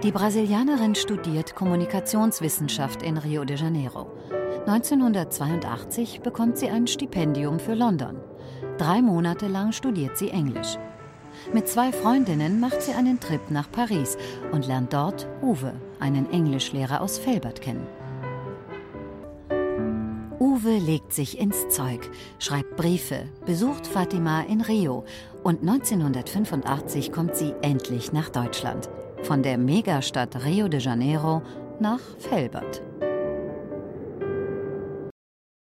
Die Brasilianerin studiert Kommunikationswissenschaft in Rio de Janeiro. 1982 bekommt sie ein Stipendium für London. 3 Monate lang studiert sie Englisch. Mit 2 Freundinnen macht sie einen Trip nach Paris und lernt dort Uwe, einen Englischlehrer aus Velbert, kennen. Uwe legt sich ins Zeug, schreibt Briefe, besucht Fatima in Rio und 1985 kommt sie endlich nach Deutschland. Von der Megastadt Rio de Janeiro nach Velbert.